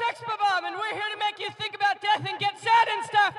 Sexbomb, and we're here to make you think about death and get sad and stuff.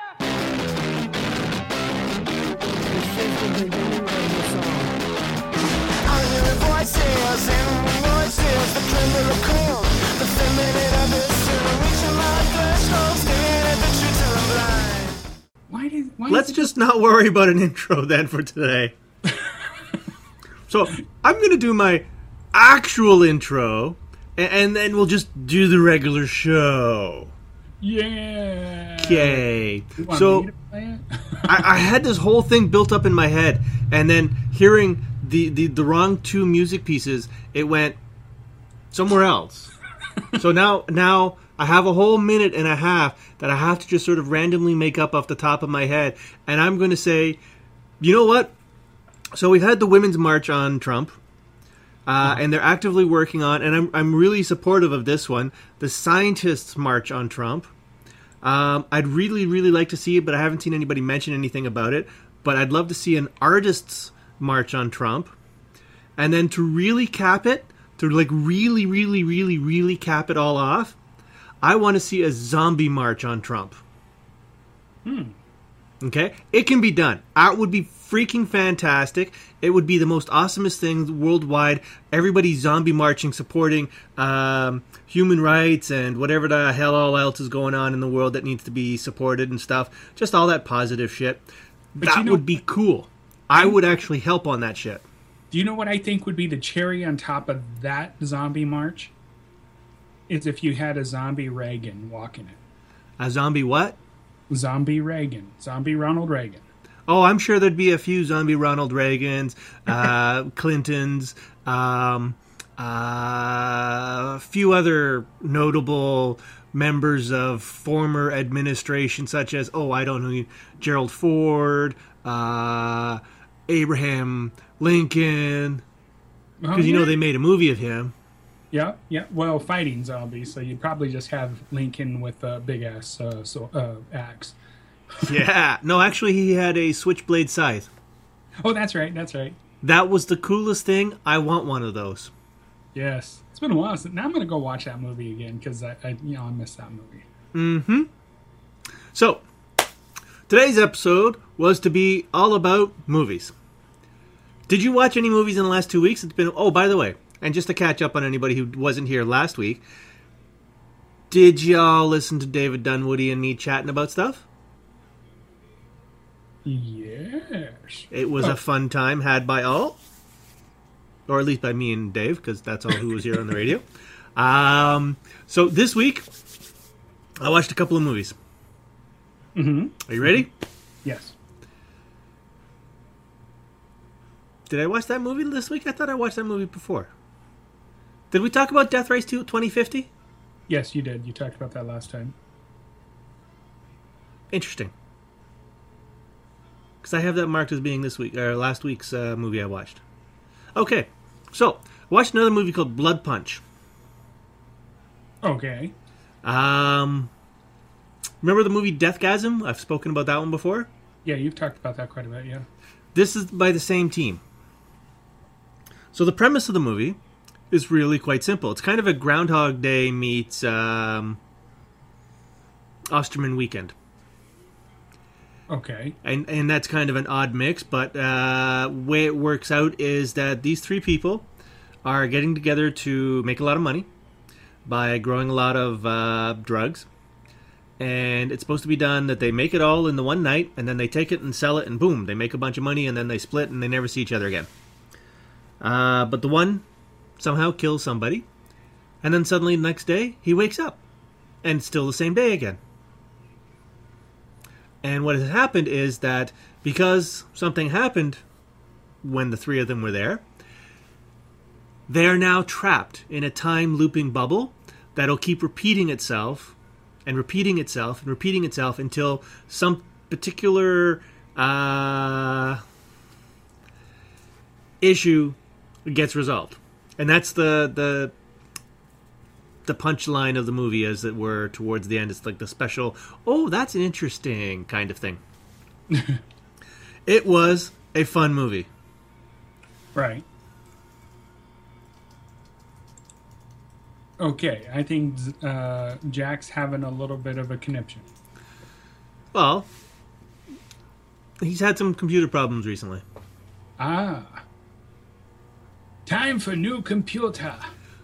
I'm hearing voices and voices, the tremor of cold, the feminine abyss, and I'm reaching my threshold, staring at the truth till I'm blind. Let's just not worry about an intro then for today. So I'm going to do my actual intro, and then we'll just do the regular show. Yeah. Okay. So I had this whole thing built up in my head, and then hearing the wrong two music pieces, it went somewhere else. So now I have a whole minute and a half that I have to just sort of randomly make up off the top of my head, and I'm going to say, you know what? So we've had the Women's March on Trump, and they're actively working on, and I'm really supportive of this one, the Scientists' March on Trump. I'd really, really like to see it, but I haven't seen anybody mention anything about it. But I'd love to see an Artists' March on Trump. And then to really cap it, to like really, really, really, really cap it all off, I want to see a zombie march on Trump. Okay? It can be done. It would be freaking fantastic. It would be the most awesomest thing worldwide. Everybody zombie marching, supporting human rights and whatever the hell all else is going on in the world that needs to be supported and stuff. Just all that positive shit. That would be cool. I would actually help on that shit. Do you know what I think would be the cherry on top of that zombie march? Is if you had a zombie Reagan walking it. A zombie what? Zombie Reagan. Zombie Ronald Reagan. Oh, I'm sure there'd be a few zombie Ronald Reagans, Clintons, a few other notable members of former administration, such as, I don't know, Gerald Ford, Abraham Lincoln, because they made a movie of him. Yeah. Well, fighting zombies, so you'd probably just have Lincoln with a big ass axe. Yeah. No, actually, he had a switchblade scythe. Oh, that's right. That was the coolest thing. I want one of those. Yes. It's been a while. Now I'm going to go watch that movie again because I missed that movie. Mm-hmm. So, today's episode was to be all about movies. Did you watch any movies in the last 2 weeks? It's been. Oh, by the way, and just to catch up on anybody who wasn't here last week, did y'all listen to David Dunwoody and me chatting about stuff? Yes. It was a fun time had by all. Or at least by me and Dave, because that's all who was here on the radio. So this week, I watched a couple of movies. Mm-hmm. Are you ready? Yes. Did I watch that movie this week? I thought I watched that movie before. Did we talk about Death Race 2 2050? Yes, you did. You talked about that last time. Interesting. Because I have that marked as being this week or last week's movie I watched. Okay, so I watched another movie called Blood Punch. Okay. Remember the movie Deathgasm? I've spoken about that one before. Yeah, you've talked about that quite a bit. Yeah. This is by the same team. So the premise of the movie is really quite simple. It's kind of a Groundhog Day meets Osterman Weekend. Okay. And that's kind of an odd mix, but way it works out is that these three people are getting together to make a lot of money by growing a lot of drugs. And it's supposed to be done that they make it all in the one night, and then they take it and sell it, and boom, they make a bunch of money, and then they split, and they never see each other again. But the one somehow kills somebody, and then suddenly the next day, he wakes up, and it's still the same day again. And what has happened is that because something happened when the three of them were there, they are now trapped in a time looping bubble that'll keep repeating itself and repeating itself and repeating itself until some particular issue gets resolved. And that's the punchline of the movie, as it were, towards the end. It's like the special, that's an interesting kind of thing. It was a fun movie. Right. Okay, I think Jack's having a little bit of a conniption. Well, he's had some computer problems recently. Ah. Time for new computer.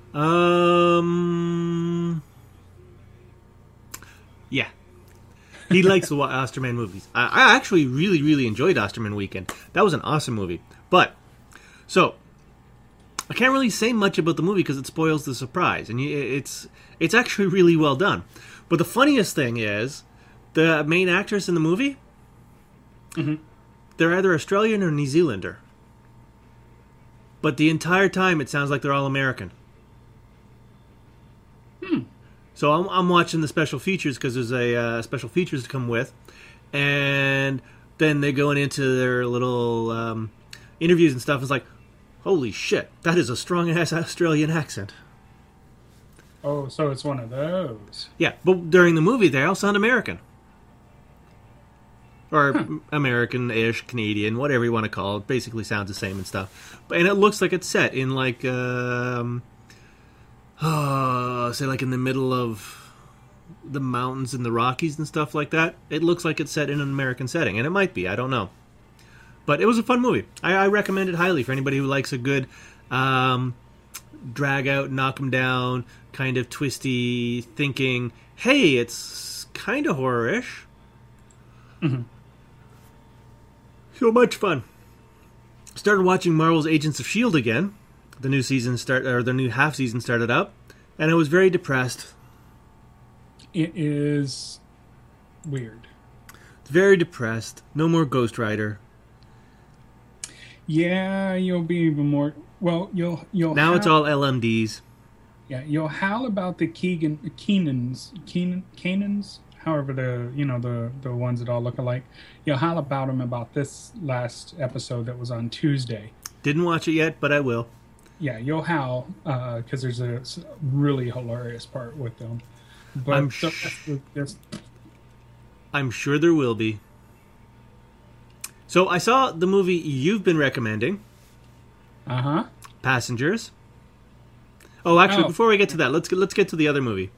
Yeah. He likes the Osterman movies. I actually really, really enjoyed Osterman Weekend. That was an awesome movie. But, so, I can't really say much about the movie because it spoils the surprise. And it's actually really well done. But the funniest thing is, the main actress in the movie, they're either Australian or New Zealander. But the entire time it sounds like they're all American. So I'm watching the special features because there's a special features to come with. And then they're going into their little interviews and stuff. It's like, holy shit, that is a strong-ass Australian accent. Oh, so it's one of those. Yeah, but during the movie, they all sound American. Or American-ish, Canadian, whatever you want to call it. Basically sounds the same and stuff. And it looks like it's set in like, say like in the middle of the mountains and the Rockies and stuff like that. It looks like it's set in an American setting. And it might be, I don't know. But it was a fun movie. I recommend it highly for anybody who likes a good drag out, knock 'em down, kind of twisty thinking, hey, it's kind of horror-ish. So much fun. Started watching Marvel's Agents of S.H.I.E.L.D. again. The new season the new half season started up, and I was very depressed. It is weird. Very depressed. No more Ghost Rider. Yeah, you'll be even more. Well, you'll now it's all LMDs. Yeah, you'll howl about the Keenans, however the ones that all look alike. You'll howl about them about this last episode that was on Tuesday. Didn't watch it yet, but I will. Yeah, you'll howl because there's a really hilarious part with them. But I'm sure there will be. So I saw the movie you've been recommending. Passengers. Oh, actually, before we get to that, let's get to the other movie.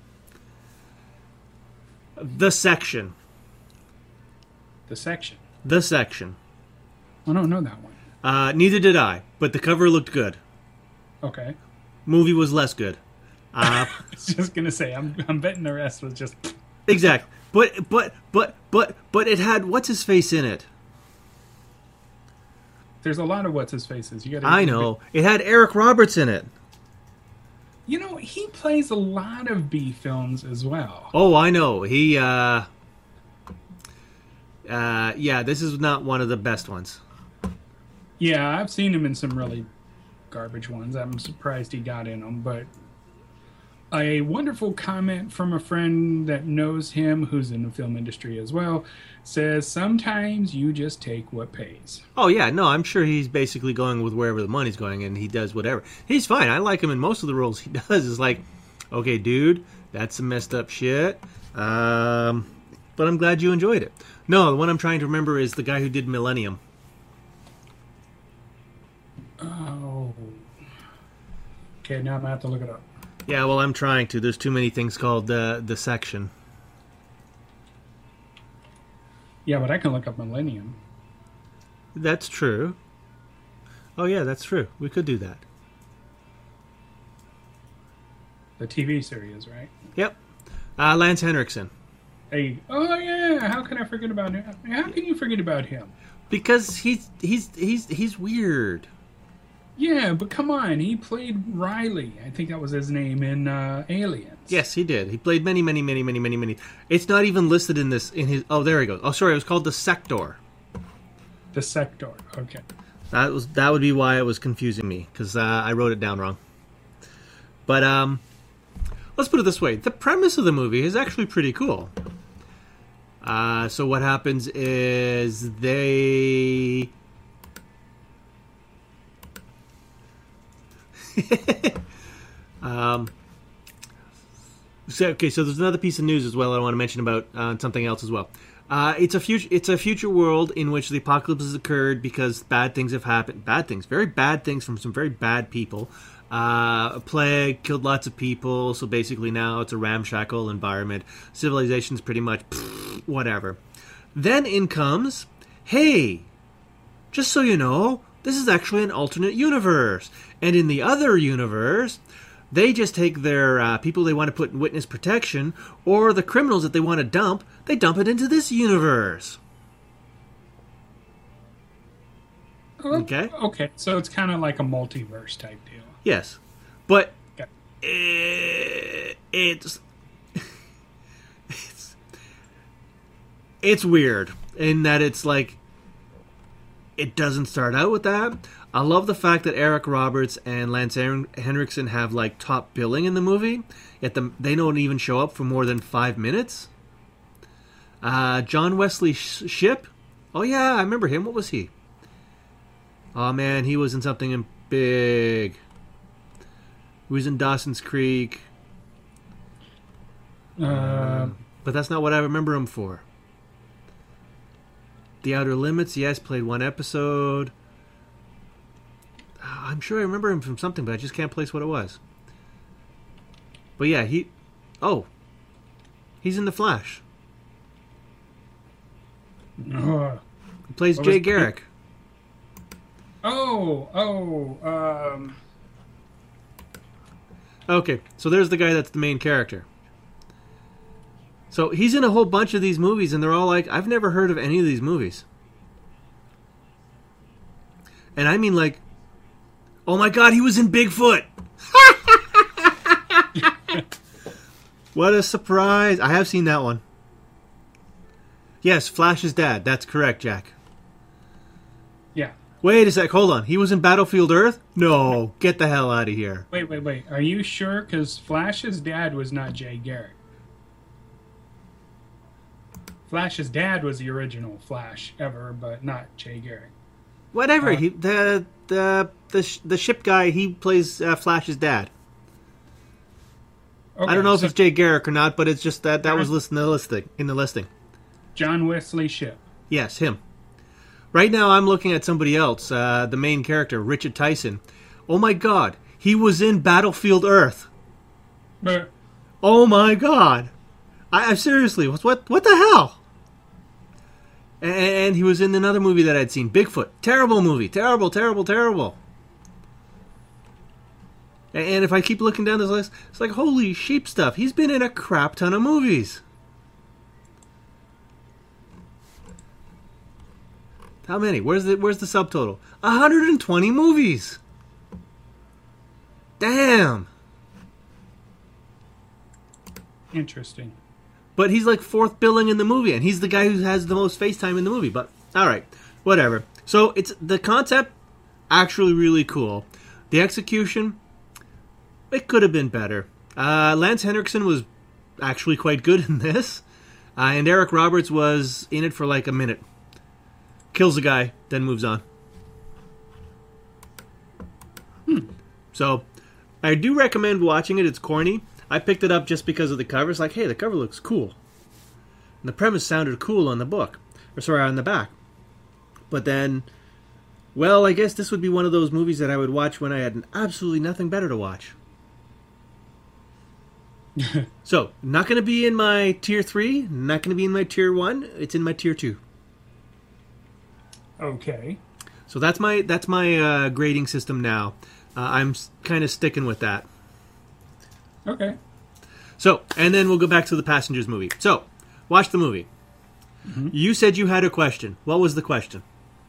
The Section. The Section. The Section. I don't know that one. Neither did I, but the cover looked good. Okay. Movie was less good. I was just gonna say, I'm betting the rest was just exactly. But it had what's his face in it. There's a lot of what's his faces. I know. It had Eric Roberts in it. You know, he plays a lot of B films as well. Oh, I know. He yeah, this is not one of the best ones. Yeah, I've seen him in some really garbage ones. I'm surprised he got in them, but a wonderful comment from a friend that knows him, who's in the film industry as well, says sometimes you just take what pays. Oh, yeah, no, I'm sure he's basically going with wherever the money's going, and he does whatever. He's fine. I like him in most of the roles he does. It's like, okay, dude, that's some messed up shit, but I'm glad you enjoyed it. No, the one I'm trying to remember is the guy who did Millennium. Oh. Okay, now I'm going to have to look it up. Yeah, well, I'm trying to. There's too many things called the Section. Yeah, but I can look up Millennium. That's true. Oh, yeah, that's true. We could do that. The TV series, right? Yep. Lance Henriksen. Hey, oh yeah! How can I forget about him? How can you forget about him? Because he's weird. Yeah, but come on, he played Riley. I think that was his name in Aliens. Yes, he did. He played many. It's not even listed in this. In his. Oh, there he goes. Oh, sorry. It was called The Sector. The Sector. Okay. That would be why it was confusing me because I wrote it down wrong. But let's put it this way: the premise of the movie is actually pretty cool. So what happens is they. So there's another piece of news as well I want to mention about something else as well. It's a future world in which the apocalypse has occurred because bad things have happened. Very bad things from some very bad people. A plague killed lots of people, so basically now it's a ramshackle environment. Civilization's pretty much whatever. Then in comes, hey, just so you know, this is actually an alternate universe. And in the other universe, they just take their people they want to put in witness protection, or the criminals that they want to dump, they dump it into this universe. Okay? Okay, so it's kind of like a multiverse type deal. Yes. But Okay. it's weird in that it's like it doesn't start out with that. I love the fact that Eric Roberts and Lance Henriksen have like top billing in the movie, yet they don't even show up for more than 5 minutes. John Wesley Shipp. Oh yeah, I remember him. What was he? Oh man, he was in something big. He was in Dawson's Creek. But that's not what I remember him for. The Outer Limits, yes, played one episode. I'm sure I remember him from something, but I just can't place what it was. But yeah, he's in The Flash. He plays Jay Garrick. Okay, so there's the guy that's the main character. So he's in a whole bunch of these movies, and they're all like, I've never heard of any of these movies. And I mean like, oh my god, he was in Bigfoot! What a surprise! I have seen that one. Yes, Flash's dad. That's correct, Jack. Yeah. Wait a sec, hold on. He was in Battlefield Earth? No, get the hell out of here. Wait. Are you sure? Because Flash's dad was not Jay Garrick. Flash's dad was the original Flash ever, but not Jay Garrick. Whatever. The ship guy, he plays Flash's dad. Okay, I don't know if it's Jay Garrick or not, but it's just that was listed in the listing. John Wesley Shipp. Yes, him. Right now, I'm looking at somebody else, the main character, Richard Tyson. Oh my god, he was in Battlefield Earth. But Oh my god. I seriously, what the hell? And he was in another movie that I'd seen, Bigfoot. Terrible movie. Terrible. And if I keep looking down this list, it's like, holy sheep stuff. He's been in a crap ton of movies. How many? Where's the subtotal? 120 movies. Damn. interesting. But he's like fourth billing in the movie, and he's the guy who has the most face time in the movie. But all right, whatever. So it's the concept, actually really cool. The execution, it could have been better. Lance Henriksen was actually quite good in this, and Eric Roberts was in it for like a minute. Kills a guy, then moves on. So, I do recommend watching it. It's corny. I picked it up just because of the cover. It's like, hey, the cover looks cool. And the premise sounded cool on the book. Or sorry, on the back. But then, well, I guess this would be one of those movies that I would watch when I had absolutely nothing better to watch. So, not going to be in my tier 3. Not going to be in my tier 1. It's in my tier 2. Okay. So that's my grading system now. I'm kind of sticking with that. Okay. So, and then we'll go back to the Passengers movie. So, watch the movie. Mm-hmm. You said you had a question. What was the question?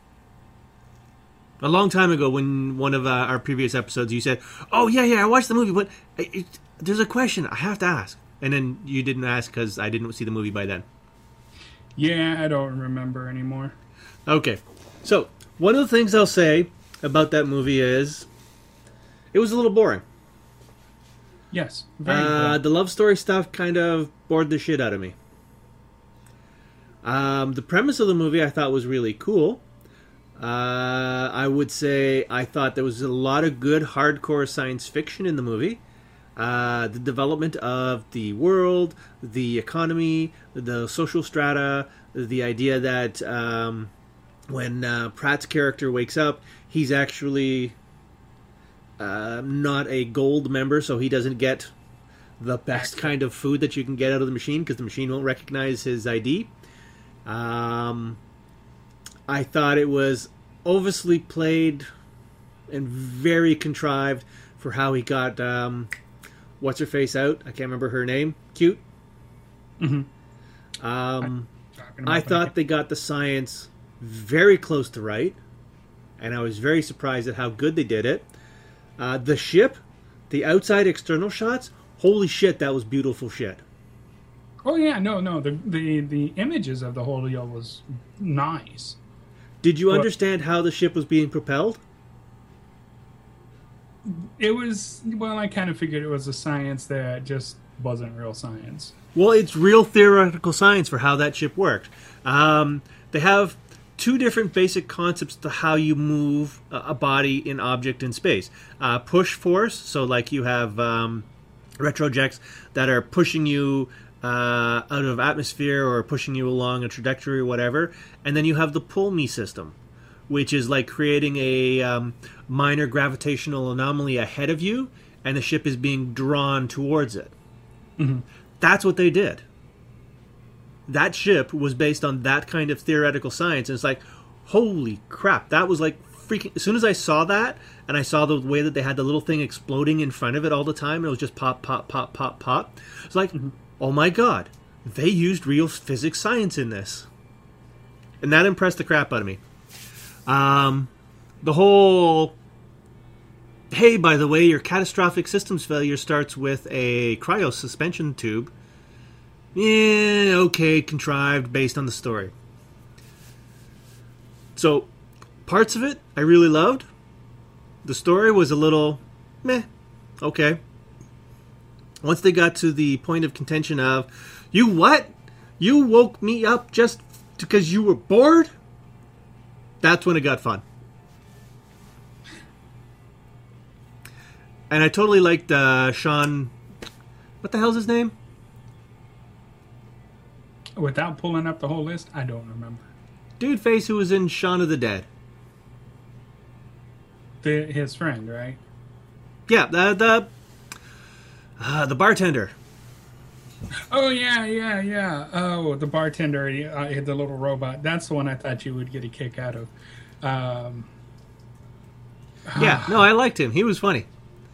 A long time ago, when one of our previous episodes, you said, "Oh yeah, I watched the movie, but there's a question I have to ask." And then you didn't ask because I didn't see the movie by then. Yeah, I don't remember anymore. Okay. So, one of the things I'll say about that movie is it was a little boring. Yes. Very boring. The love story stuff kind of bored the shit out of me. The premise of the movie I thought was really cool. I would say I thought there was a lot of good hardcore science fiction in the movie. The development of the world, the economy, the social strata, the idea that when Pratt's character wakes up, he's actually not a gold member, so he doesn't get the best kind of food that you can get out of the machine because the machine won't recognize his ID. I thought it was obviously played and very contrived for how he got what's her face out. I can't remember her name. Cute. Mm-hmm. I thought they got the science very close to right, and I was very surprised at how good they did it. The ship, the outside external shots, holy shit, that was beautiful shit. Oh yeah, no, the images of the whole deal was nice. Did you understand how the ship was being propelled? It was, well, I kind of figured it was a science that just wasn't real science. Well, it's real theoretical science for how that ship worked. They have two different basic concepts to how you move a body, an object in space. Push force, so like you have retrojects that are pushing you out of atmosphere or pushing you along a trajectory or whatever. And then you have the pull me system, which is like creating a minor gravitational anomaly ahead of you, and the ship is being drawn towards it. Mm-hmm. That's what they did. That ship was based on that kind of theoretical science, and it's like, holy crap, that was like freaking... As soon as I saw that, and I saw the way that they had the little thing exploding in front of it all the time, and it was just pop, pop, pop, pop, pop, it's like, oh my god, they used real physics science in this. And that impressed the crap out of me. The whole... Hey, by the way, your catastrophic systems failure starts with a cryo suspension tube. Yeah, okay, contrived based on the story. So, parts of it I really loved. The story was a little meh, okay. Once they got to the point of contention of, you what? You woke me up just because you were bored? That's when it got fun. And I totally liked Sean... What the hell's his name? Without pulling up the whole list, I don't remember. Dude face who was in Shaun of the Dead. His friend, right? Yeah, the bartender. Oh, yeah. Oh, the bartender, the little robot. That's the one I thought you would get a kick out of. Yeah, no, I liked him. He was funny.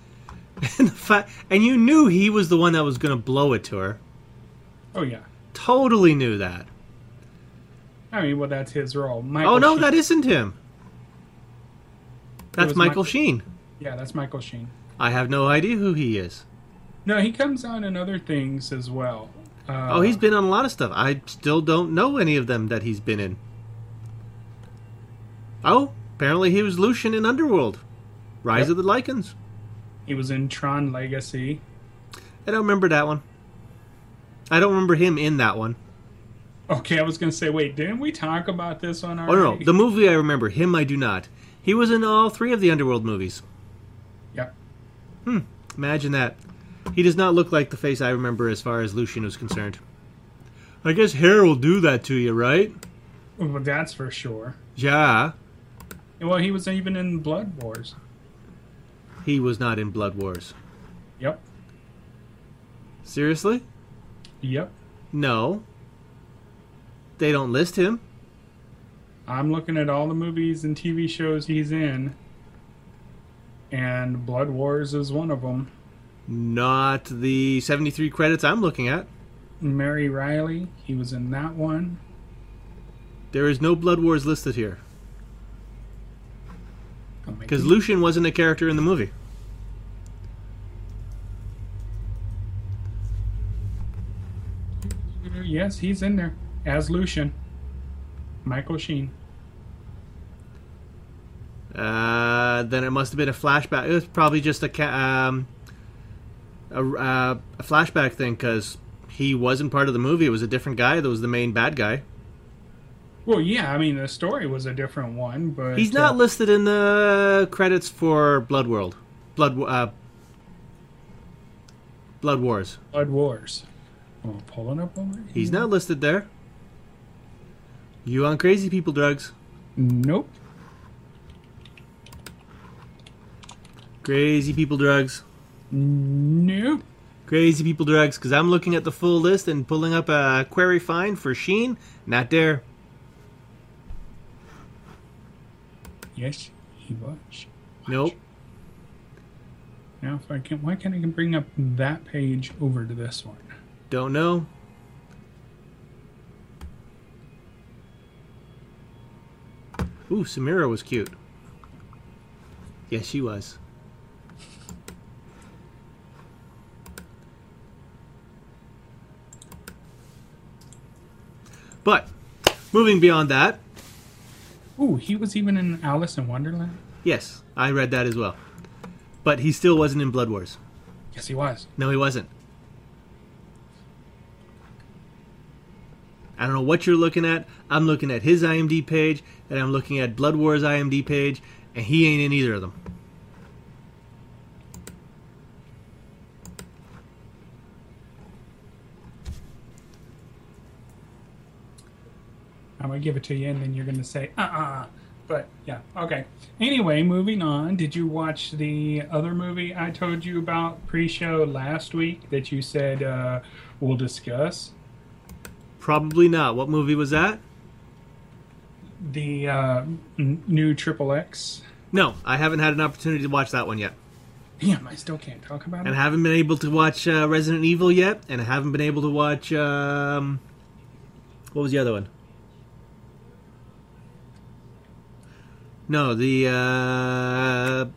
And you knew he was the one that was going to blow it to her. Oh, yeah. Totally knew that. I mean, well, that's his role. Oh, no, that isn't him. That's Michael Sheen. Yeah, that's Michael Sheen. I have no idea who he is. No, he comes on in other things as well. He's been on a lot of stuff. I still don't know any of them that he's been in. Oh, apparently he was Lucian in Underworld. Rise of the Lycans. He was in Tron Legacy. I don't remember that one. I don't remember him in that one. Okay, I was going to say, wait, didn't we talk about this on our... Oh, no. The movie I remember. Him I do not. He was in all three of the Underworld movies. Yep. Imagine that. He does not look like the face I remember as far as Lucian was concerned. I guess hair will do that to you, right? Well, that's for sure. Yeah. Well, he was even in Blood Wars. He was not in Blood Wars. Yep. Seriously? Yep. No. They don't list him. I'm looking at all the movies and TV shows he's in, and Blood Wars is one of them. Not the 73 credits I'm looking at. Mary Riley, he was in that one. There is no Blood Wars listed here. Because Lucian wasn't a character in the movie. Yes, he's in there as Lucian. Michael Sheen. Then it must have been a flashback. It was probably just a flashback thing because he wasn't part of the movie. It was a different guy that was the main bad guy. Well, yeah, I mean, the story was a different one, but... He's not listed in the credits for Blood Wars. Blood Wars. Oh, pulling up over here. He's not listed there. You on crazy people drugs? Nope. Crazy People Drugs. Nope. Crazy People Drugs, because I'm looking at the full list and pulling up a query find for Sheen. Not there. Yes, he was. Nope. Now, if I can, why can't I bring up that page over to this one? Don't know. Ooh, Samira was cute. Yes, she was. But, moving beyond that, Ooh, he was even in Alice in Wonderland? yes, I read that as well. But he still wasn't in Blood Wars. Yes, he was. No, he wasn't. I don't know what you're looking at. I'm looking at his IMDb page, and I'm looking at Blood Wars IMDb page, and he ain't in either of them. I'm going to give it to you, and then you're going to say, But, yeah, okay. Anyway, moving on. Did you watch the other movie I told you about pre-show last week that you said we'll discuss? Probably not. What movie was that? The new Triple X. No, I haven't had an opportunity to watch that one yet. Damn, I still can't talk about And it. I haven't been able to watch Resident Evil yet, and I haven't been able to watch... what was the other one? No, the...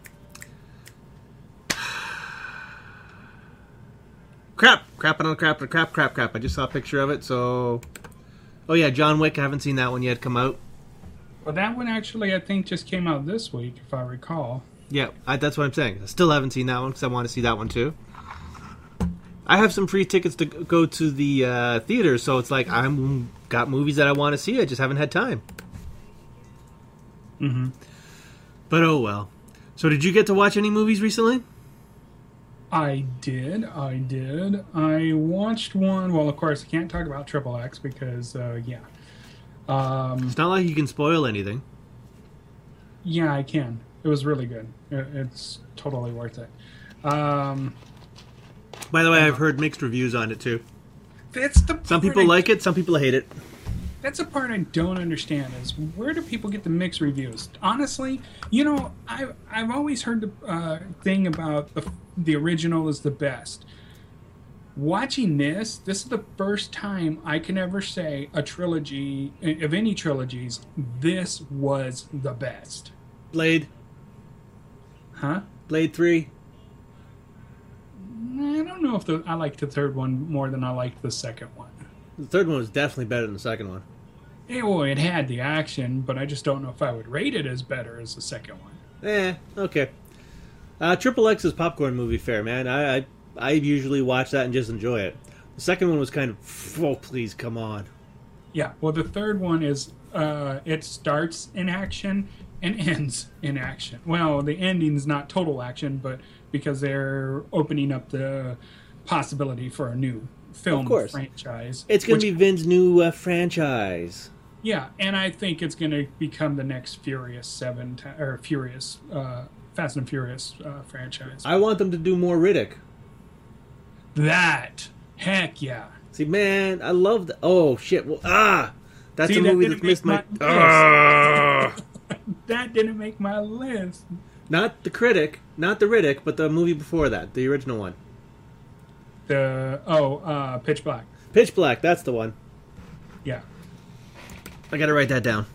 Crap! I just saw a picture of it, so... Oh yeah, John Wick, I haven't seen that one yet come out. Well, that one actually, I think, just came out this week, if I recall. Yeah, that's what I'm saying. I still haven't seen that one, because I want to see that one too. I have some free tickets to go to the theater, so it's like I've got movies that I want to see, I just haven't had time. Mm-hmm. But oh well. So did you get to watch any movies recently? I did. I watched one. Well, of course, I can't talk about Triple X because, yeah. It's not like you can spoil anything. Yeah, I can. It was really good. It's totally worth it. By the way, I've heard mixed reviews on it too. That's the part Some people like it, some people hate it. That's the part I don't understand is where do people get the mixed reviews? Honestly, you know, I've always heard the thing about the original is the best. Watching this is the first time I can ever say a trilogy, of any trilogies, this was the best. Blade. Huh? Blade 3. I don't know if I liked the third one more than I liked the second one. The third one was definitely better than the second one. It had the action, but I just don't know if I would rate it as better as the second one. Okay. Triple X is popcorn movie fare, man. I usually watch that and just enjoy it. The second one was kind of, oh, please, come on. Yeah, well, the third one is, it starts in action and ends in action. Well, the ending's not total action, but because they're opening up the possibility for a new film franchise. It's going to be Vin's new franchise. Yeah, and I think it's going to become the next Furious 7, or Furious, Fast and Furious franchise. I want them to do more Riddick. Heck yeah. See, man, I love that. Oh, shit. Well, that's a that movie didn't that missed my... make my That didn't make my list. Not the Riddick, but the movie before that, the original one. Pitch Black. Pitch Black, that's the one. Yeah. I gotta write that down.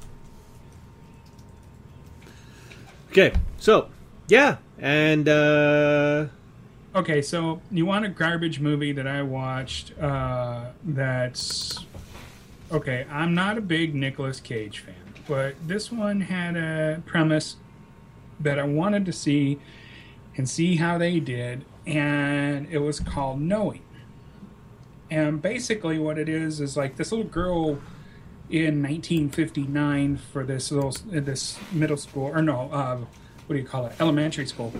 Okay, so, yeah, and, Okay, so you want a garbage movie that I watched that's... Okay, I'm not a big Nicolas Cage fan, but this one had a premise that I wanted to see and see how they did, and it was called Knowing. And basically what it is like this little girl in 1959 for this middle school, or no, what do you call it, elementary school,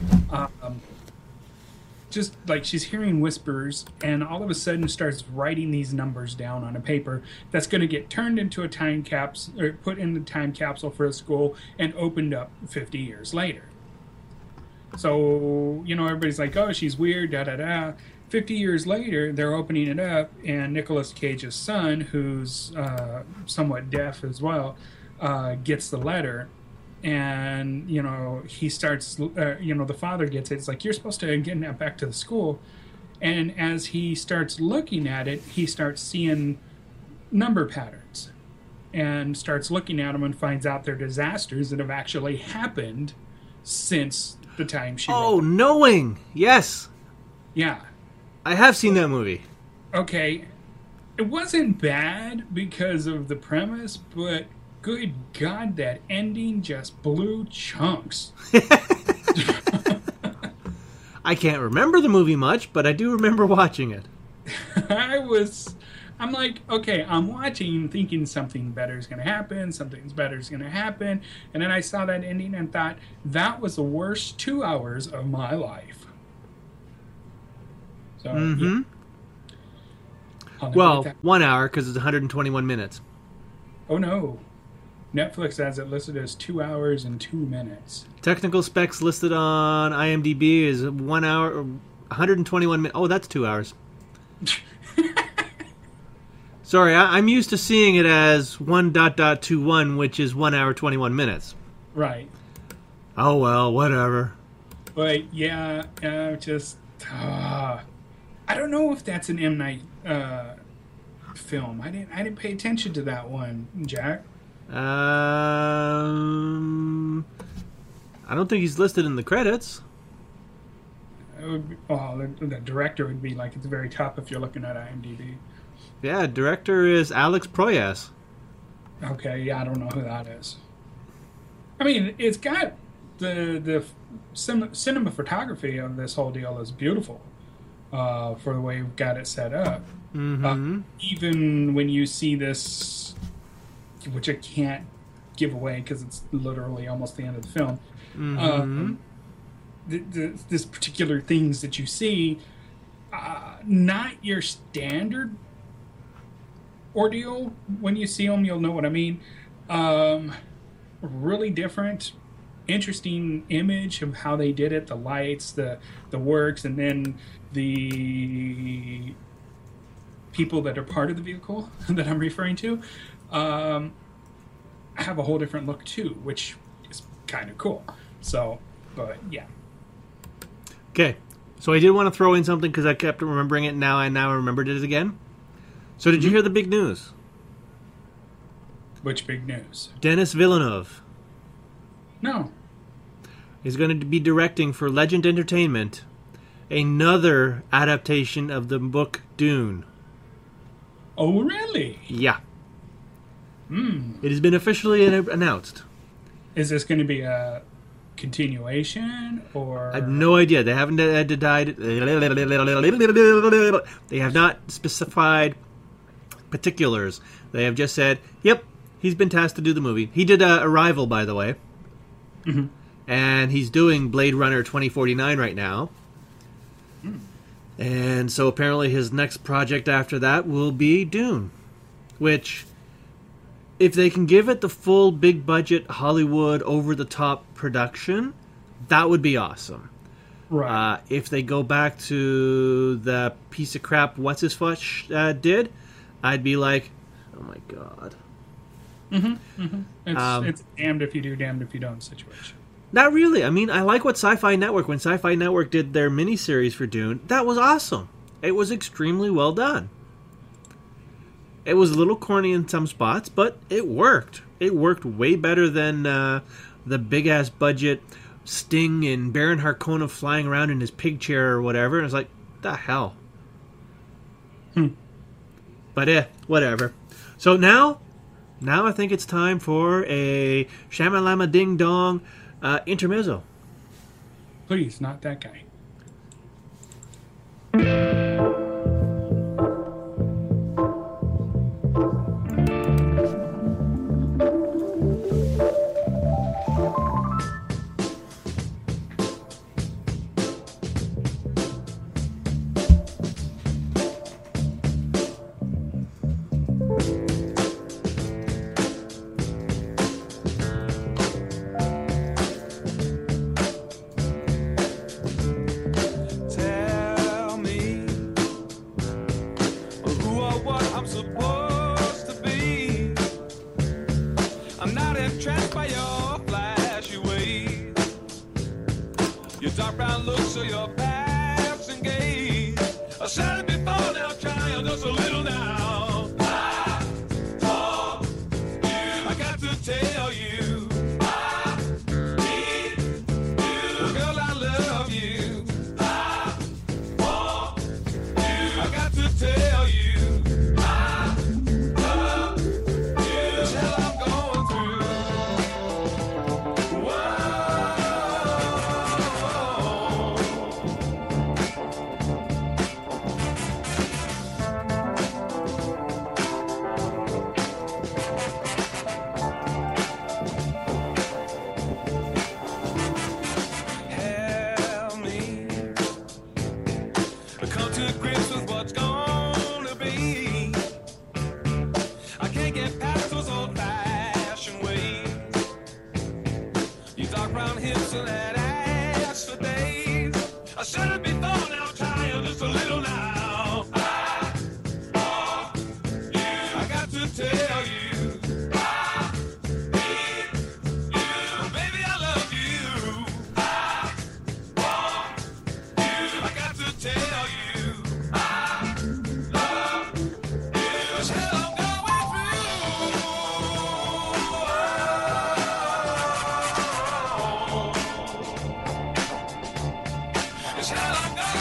just like she's hearing whispers and all of a sudden starts writing these numbers down on a paper that's going to get turned into a time capsule, or put in the time capsule for a school and opened up 50 years later. So, everybody's like, oh, she's weird, da da da. 50 years later, they're opening it up, and Nicolas Cage's son, who's somewhat deaf as well, gets the letter. And, he starts, the father gets it. It's like, you're supposed to get that back to the school. And as he starts looking at it, he starts seeing number patterns and starts looking at them and finds out they're disasters that have actually happened since the time she Oh, wrote them. Knowing. Yes. Yeah. I have seen that movie. Okay. It wasn't bad because of the premise, but good God, that ending just blew chunks. I can't remember the movie much, but I do remember watching it. I'm like, okay, I'm watching thinking something better is going to happen, something's better is going to happen. And then I saw that ending and thought, that was the worst 2 hours of my life. So, yeah. I'll never Well, get that. 1 hour because it's 121 minutes. Oh no. Netflix has it listed as 2 hours and 2 minutes. Technical specs listed on IMDb is 1 hour, 121 minutes. Oh, that's 2 hours. Sorry, I'm used to seeing it as 1.21, which is 1 hour, 21 minutes. Right. Oh, well, whatever. But yeah, I don't know if that's an M. Night film. I didn't pay attention to that one, Jack. I don't think he's listed in the credits. It would be, the director would be like at the very top if you're looking at IMDb. Yeah, director is Alex Proyas. Okay, yeah, I don't know who that is. I mean, it's got the cinema photography of this whole deal is beautiful for the way we've got it set up. Even when you see this, which I can't give away because it's literally almost the end of the film, this particular things that you see, not your standard ordeal. When you see them, you'll know what I mean. Really different, interesting image of how they did it, the lights, the works, and then the people that are part of the vehicle that I'm referring to have a whole different look too, which is kind of cool. So, but yeah. Okay, so I did want to throw in something because I kept remembering it. Now I remembered it again. So did you hear the big news? Which big news? Denis Villeneuve No. is going to be directing for Legend Entertainment another adaptation of the book Dune. Oh, really? Yeah. It has been officially announced. Is this going to be a continuation or? I have no idea. They haven't decided. They have not specified particulars. They have just said, "Yep, he's been tasked to do the movie." He did Arrival, by the way, and he's doing Blade Runner 2049 right now. And so apparently his next project after that will be Dune, which, if they can give it the full big budget Hollywood over the top production, that would be awesome. Right. If they go back to the piece of crap What's His Fudge did, I'd be like, oh my god. It's damned if you do, damned if you don't situation. Not really. I mean, I like what Sci-Fi Network, when Sci-Fi Network did their miniseries for Dune, that was awesome. It was extremely well done. It was a little corny in some spots, but it worked. It worked way better than the big-ass budget Sting and Baron Harkonnen flying around in his pig chair or whatever. And it's like, the hell? But whatever. So now I think it's time for a Shamalama Ding Dong intermezzo. Please, not that guy. I'm supposed to be. I'm not entranced by your flashy ways, your dark brown looks or your passing gaze. I said it before, now try just a little now. I want you. I got to tell you, I need you. Girl, I love you. I want you. I got to tell you, I love you. That's hell I'm going through. Whoa. Help me come to grips with what's gonna be. I can't get past those old-fashioned ways. You dark brown hips and that ass for days. I said it before, now try just a little now. I want you. I got to tell you, I need you. Baby, I love you. I want you. I got to tell you, I love you. It's hell I'm going through. It's hell I'm going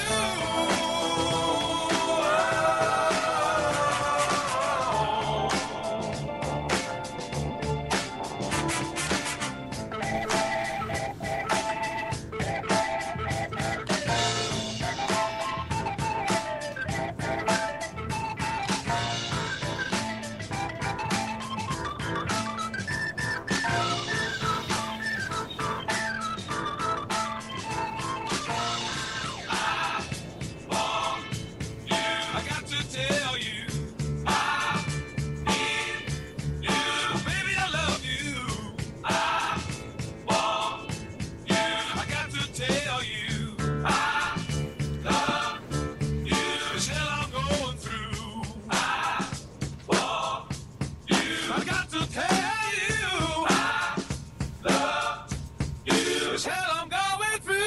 I got to tell you, I need you. Baby, I love you. I want you. I got to tell you, I love you. It's hell I'm going through. I want you. I got to tell you, I love you. It's hell I'm going through.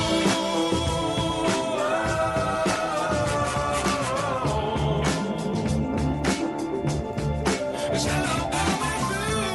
It's hell I'm going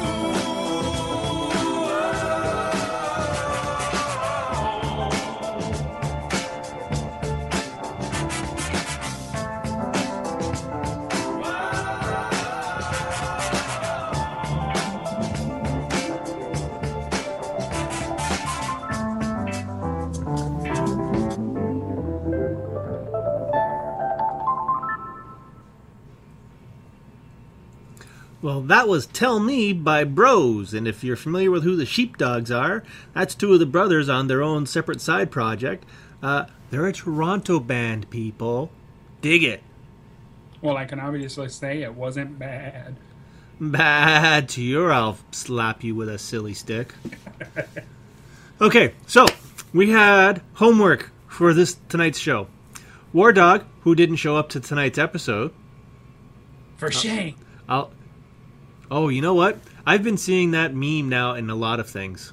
Well, that was Tell Me by Bros, and if you're familiar with who the Sheepdogs are, that's two of the brothers on their own separate side project. They're a Toronto band, people. Dig it. Well, I can obviously say it wasn't bad. Bad to your, I'll slap you with a silly stick. Okay, so we had homework for tonight's show. War Dog, who didn't show up to tonight's episode. For shame. Oh, you know what? I've been seeing that meme now in a lot of things.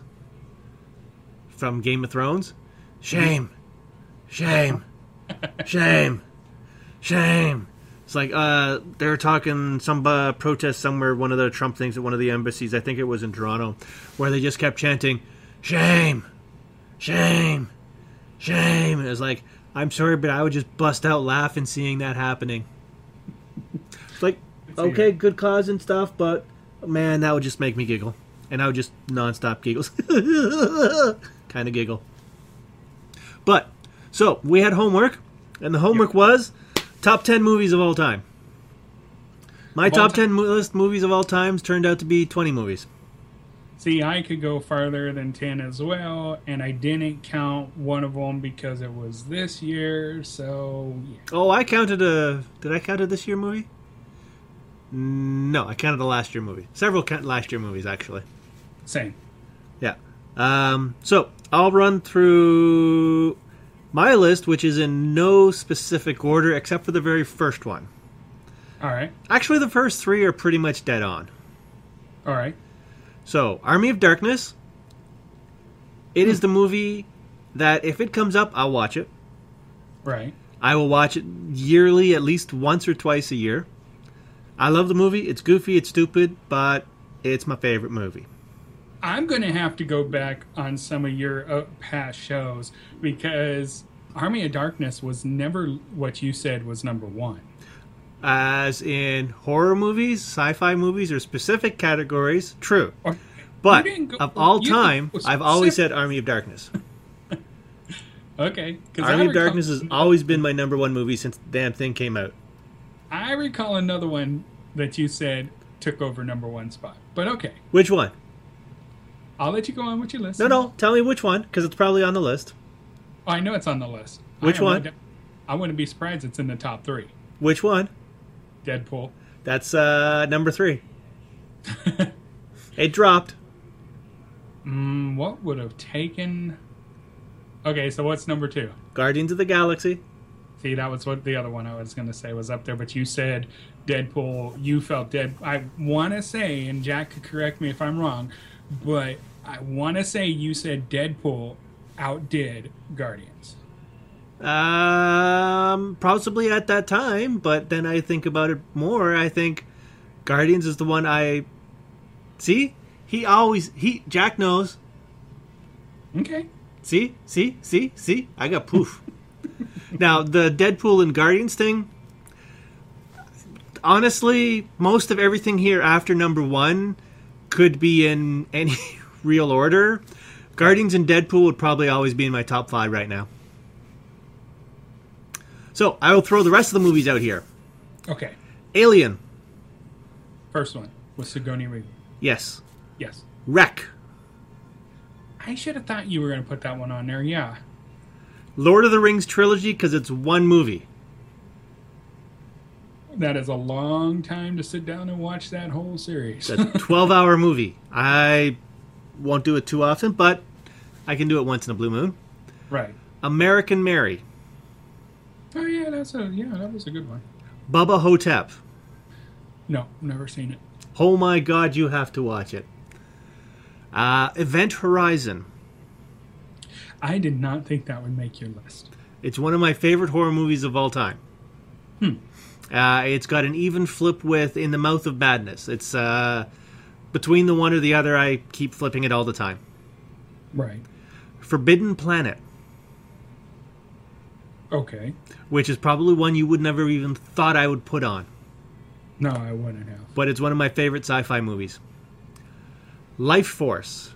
From Game of Thrones. Shame. Shame. Shame. Shame. It's like, they're talking some protest somewhere, one of the Trump things at one of the embassies, I think it was in Toronto, where they just kept chanting, shame. Shame. Shame. And it was like, I'm sorry, but I would just bust out laughing seeing that happening. It's like, okay, good cause and stuff, but man, that would just make me giggle. And I would just nonstop giggles. Kind of giggle. But, so, we had homework, and the homework was top 10 movies of all time. My top 10 list movies of all times turned out to be 20 movies. See, I could go farther than 10 as well, and I didn't count one of them because it was this year, so yeah. Oh, I counted did I count a this year movie? No, I counted a last year movie. Several last year movies, actually. Same. Yeah. So, I'll run through my list, which is in no specific order except for the very first one. All right. Actually, the first three are pretty much dead on. All right. So, Army of Darkness. It is the movie that if it comes up, I'll watch it. Right. I will watch it yearly, at least once or twice a year. I love the movie. It's goofy, it's stupid, but it's my favorite movie. I'm going to have to go back on some of your past shows because Army of Darkness was never what you said was number one. As in horror movies, sci-fi movies, or specific categories, true. Or- But You didn't go- of all you time, didn't go I've always specific. said Army of Darkness. Okay. 'cause Army I of Darkness has recall- always been my number one movie since the damn thing came out. I recall another one that you said took over number one spot. But okay. Which one? I'll let you go on with your list. No, tell me which one, because it's probably on the list. Oh, I know it's on the list. Which one? I wouldn't be surprised it's in the top 3. Which one? Deadpool. That's number 3. It dropped. What would have taken... Okay, so what's number 2? Guardians of the Galaxy. See, that was what the other one I was going to say was up there, but you said Deadpool, you felt dead. I want to say, and Jack could correct me if I'm wrong, but I want to say you said Deadpool outdid Guardians. Possibly at that time, but then I think about it more. I think Guardians is the one I... See? Jack knows. Okay. See? I got poof. Now, the Deadpool and Guardians thing, honestly, most of everything here after number 1 could be in any real order. Guardians and Deadpool would probably always be in my top 5 right now. So, I will throw the rest of the movies out here. Okay. Alien. First one was Sigourney Weaver. Yes. Yes. Wreck. I should have thought you were going to put that one on there, yeah. Lord of the Rings trilogy, because it's one movie. That is a long time to sit down and watch that whole series. It's a 12-hour movie. I won't do it too often, but I can do it once in a blue moon. Right. American Mary. Oh, yeah, that was a good one. Bubba Hotep. No, never seen it. Oh my god, you have to watch it. Event Horizon. I did not think that would make your list. It's one of my favorite horror movies of all time. It's got an even flip with In the Mouth of Madness. It's between the one or the other, I keep flipping it all the time. Right. Forbidden Planet. Okay. Which is probably one you would never even thought I would put on. No, I wouldn't have. But it's one of my favorite sci-fi movies. Life Force.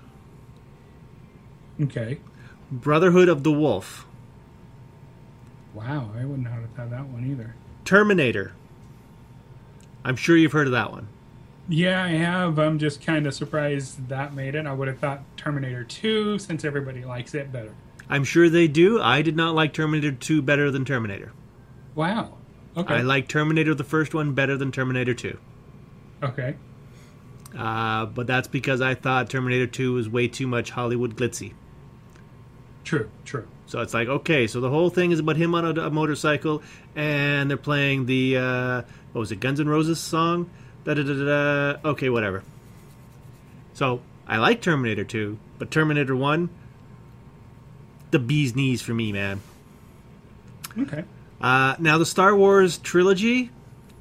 Okay. Brotherhood of the Wolf. Wow, I wouldn't have thought that one either. Terminator. I'm sure you've heard of that one. Yeah, I have. I'm just kind of surprised that made it. I would have thought Terminator 2, since everybody likes it, better. I'm sure they do. I did not like Terminator 2 better than Terminator. Wow. Okay. I like Terminator, the first one, better than Terminator 2. Okay. But that's because I thought Terminator 2 was way too much Hollywood glitzy. True. So it's like, okay, so the whole thing is about him on a motorcycle, and they're playing the, what was it, Guns N' Roses song? Da-da-da-da-da. Okay, whatever. So, I like Terminator 2, but Terminator 1, the bee's knees for me, man. Okay. Now, the Star Wars trilogy,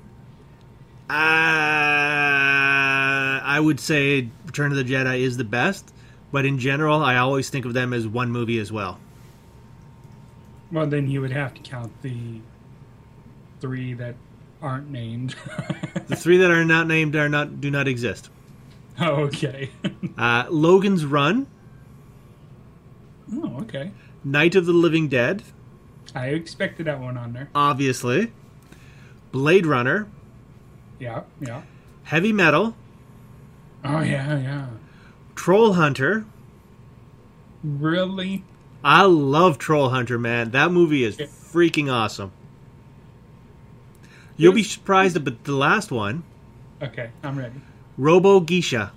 I would say Return of the Jedi is the best, but in general, I always think of them as one movie as well. Well, then you would have to count the 3 that aren't named. The 3 that are not named do not exist. Oh, okay. Logan's Run, Oh, okay. Night of the Living Dead, I expected that one on there. obviously, Blade Runner, Yeah. Heavy Metal, Oh, yeah. Troll Hunter. Really? I love Troll Hunter, man. That movie is freaking awesome. You'll be surprised about the last one, Okay, I'm ready. Robo Geisha.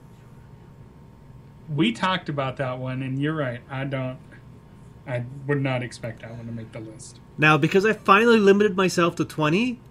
We talked about that one, and you're right. I would not expect that one to make the list. Now, because I finally limited myself to 20,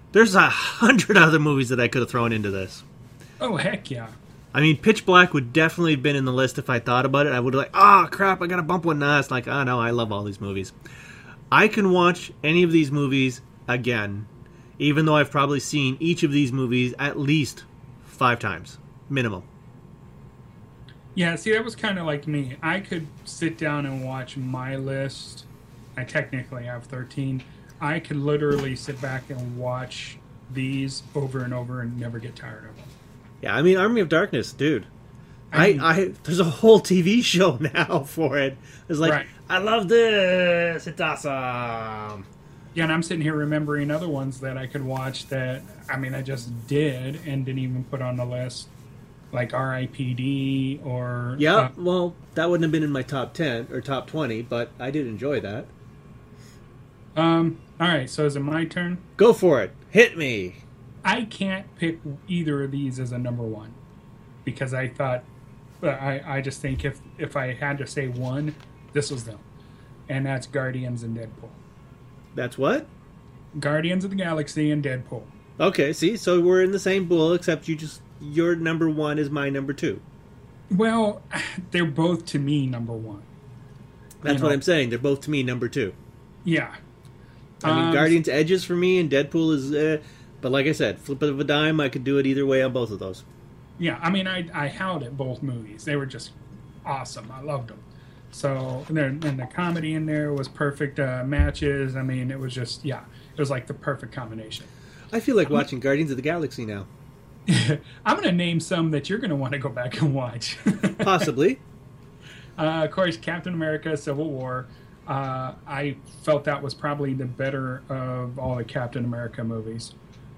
There's 100 other movies that I could have thrown into this. Oh, heck yeah. I mean, Pitch Black would definitely have been in the list if I thought about it. I would have like, oh, crap, I got to bump one now. It's like, oh, no, I love all these movies. I can watch any of these movies again, even though I've probably seen each of these movies at least 5 times, minimum. Yeah, see, that was kind of like me. I could sit down and watch my list. I technically have 13. I could literally sit back and watch these over and over and never get tired of them. Yeah, I mean, Army of Darkness, dude. I there's a whole TV show now for it. It's like, Right. I love this. It's awesome. Yeah, and I'm sitting here remembering other ones that I could watch that, I mean, I just did and didn't even put on the list. Like R.I.P.D. or... Yeah, well, that wouldn't have been in my top 10 or top 20, but I did enjoy that. All right, so is it my turn? Go for it. Hit me. I can't pick either of these as a number one because I thought... I just think if I had to say one, this was them. And that's Guardians and Deadpool. That's what? Guardians of the Galaxy and Deadpool. Okay, see, so we're in the same pool, except your number 1 is my number 2. Well, they're both to me number one. That's what I'm saying. They're both to me number 2. Yeah. I mean, Guardians edges for me, and Deadpool is... but like I said, flip of a dime, I could do it either way on both of those. Yeah, I mean, I howled at both movies. They were just awesome. I loved them. So, and the comedy in there was perfect matches. I mean, it was just, yeah, it was like the perfect combination. I feel like watching Guardians of the Galaxy now. I'm going to name some that you're going to want to go back and watch. Possibly. Of course, Captain America, Civil War. I felt that was probably the better of all the Captain America movies.